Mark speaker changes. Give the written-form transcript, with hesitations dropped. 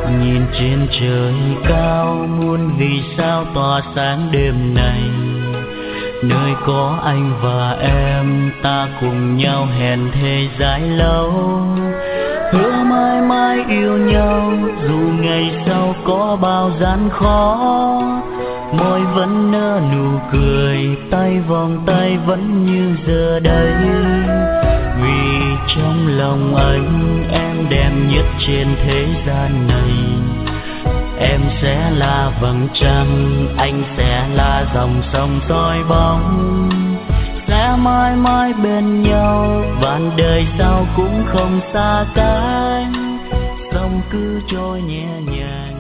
Speaker 1: Nhìn trên trời cao muôn vì sao tỏa sáng đêm nay, nơi có anh và em ta cùng nhau hẹn thề dài lâu. Hứa mãi mãi yêu nhau dù ngày sau có bao gian khó, môi vẫn nở nụ cười, tay vòng tay vẫn như giờ đây. Vì trong lòng anh em đẹp nhất trên thế gian này, em sẽ là vầng trăng, anh sẽ là dòng sông soi bóng, sẽ mãi mãi bên nhau vạn đời sau cũng không xa cách. Sông cứ trôi nhẹ nhàng